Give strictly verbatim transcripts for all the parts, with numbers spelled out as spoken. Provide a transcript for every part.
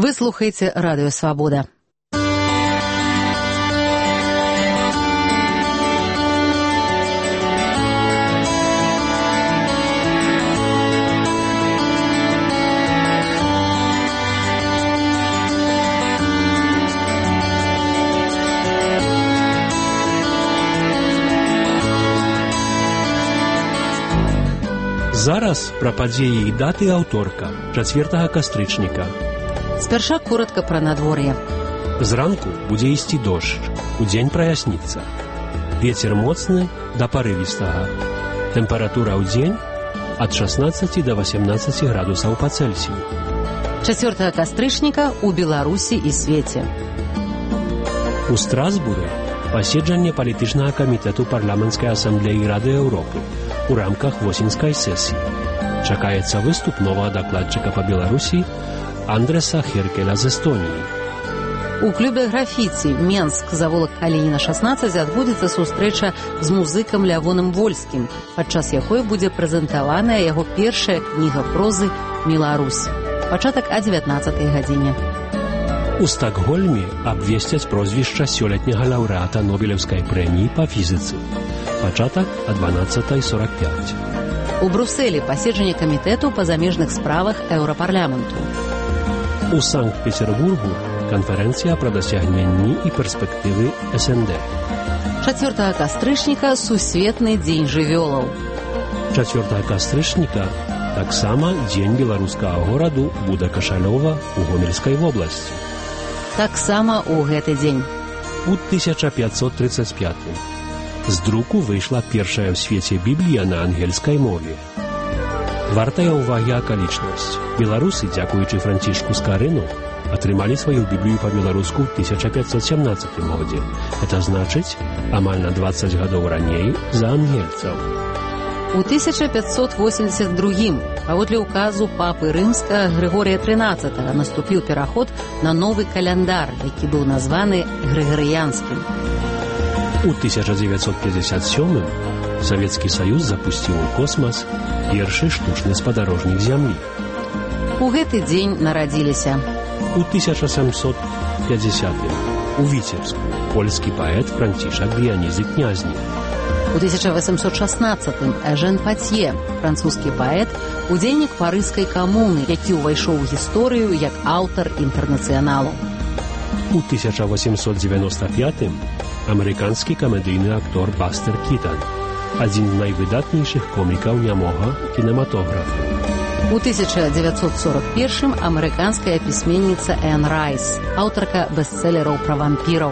Вы слухаеце радыё «Свабода». Зараз пра падзеі і даты аўторка, чацвёртага кастрычніка. Спярша коротка пра надвор'е. Зранку будзе ісці дождж, удзень праясніцца. Вецер моцны да парывістага. Тэмпература ўдзень ад шаснаццаці да васямнаццаці градусаў па Цельсію. чацвёртага кастрычніка ў Беларусі і свеце. У Страсбуры паседжанне палітычнага камітэту парламенцкай асамблеі Рады Еўропы у рамках восеньскай сесіі. Чакаецца выступ новага дакладчыка па Беларусі Андреса Херкеля з Эстоніі. У клубе графіці Менск завулак Калініна шаснаццаць адбудзецца сустрэча з музыкам Лявоном Вольскім, падчас якой будзе прэзентаваная яго першая кніга прозы «Меларусь». Пачатак о дзевятнаццатай гадзіне. У Стакгольме абвесцяць прозвішча сёлетняга лаўрэата Нобелеўскай прэміі па фізіцы. Пачатак о дванаццатай сорак пяць. У Брюсселі паседжанне камітэту па замежных справах Еўрапарламенту. У Санкт-Петербургу канферэнцыя пра дасягненні і перспектывы эс эн дэ. чацвёртага кастрычніка сусветны дзень жывёлаў. чацвёртага кастрычніка таксама дзень беларускага гораду Буда-Кашалёва ў Гомельскай вобласці. Таксама ў гэты дзень. У тысяча пятьсот тридцать пятым з друку выйшла першая ў свеце Біблія на ангельскай мове. Вартая ўвагі акалічнасць. Беларусы, дзякуючы Францішку Скарыну, атрымалі сваю Біблію па-беларуску ў тысяча пятьсот семнадцатым годзе. Это значыць, амаль на дваццаць гадоў раней за ангельцаў. У тысяча пятьсот восемьдесят другім паводле указу папы рымскага Грыгорія трынаццатага наступіў пераход на новы каляндар, які быў названы грыгарыянскім. У тысяча девятьсот пятьдесят сёмым Савецкі Саюз запусціў у космас першы штучны спадарожнік зямлі. У гэты дзень нарадзіліся. У тысяча сямсот пятидесятым у Віцебску польскі паэт Францішак Дыянізы Князні. У тысяча восемьсот шаснаццатым Эжен Патье, французскі паэт, удзельнік парыжскай камуны, які ўвайшоў у гісторыю як аўтар інтэрнацыяналу. У тысяча восемьсот девяносто пятым амерыканскі камедыйны актор Бастер Кітан, адзін з найвыдатнейшых комікаў нямога кінематографа. У тысяча девятьсот сорок первым амерыканская пісьменніца Энн Райс, аўтарка бестселераў пра вампіраў.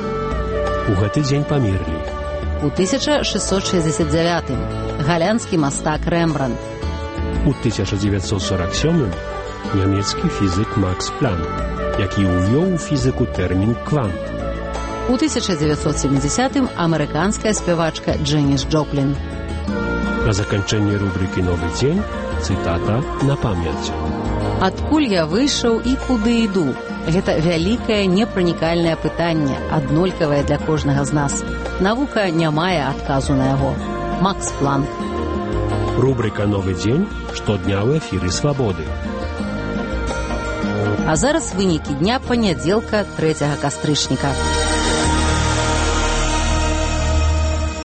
У гэты дзень памерлі. У тысяча шестьсот шестьдесят девятым галянскі мастак Рэмбрандт. У тысяча девятьсот сорок сёмым нямецкі фізык Макс Планк, які ўвёў у фізыку тэрмін квант. У тысяча девятьсот семидесятым амерыканская спявачка Джэніс Джоплін. На заканчэнне рубрыкі «Новы дзень» цытата на памяць. Адкуль я выйшаў і куды іду? Гэта вялікае непранікальнае пытанне, аднолькавае для кожнага з нас. Навука не мае адказу на яго. Макс Планк. Рубрыка «Новы дзень» штодня ў эфіры «Свабоды». А зараз вынікі дня панядзелка трэцяга кастрычніка.